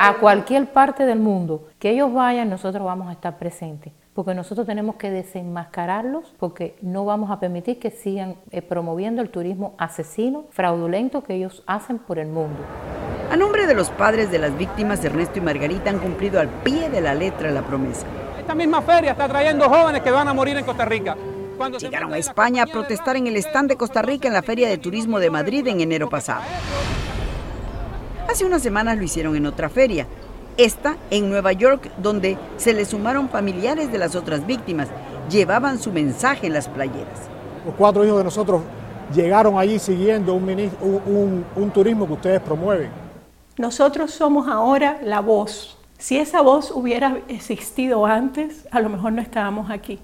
a cualquier parte del mundo que ellos vayan, nosotros vamos a estar presentes, porque nosotros tenemos que desenmascararlos, porque no vamos a permitir que sigan promoviendo el turismo asesino, fraudulento que ellos hacen por el mundo. A nombre de los padres de las víctimas, Ernesto y Margarita han cumplido al pie de la letra la promesa. Esta misma feria está trayendo jóvenes que van a morir en Costa Rica. Llegaron a España a protestar en el stand de Costa Rica en la Feria de Turismo de Madrid en enero pasado. Hace unas semanas lo hicieron en otra feria, esta en Nueva York, donde se le sumaron familiares de las otras víctimas. Llevaban su mensaje en las playeras. Los 4 hijos de nosotros llegaron allí siguiendo un turismo que ustedes promueven. Nosotros somos ahora la voz. Si esa voz hubiera existido antes, a lo mejor no estábamos aquí.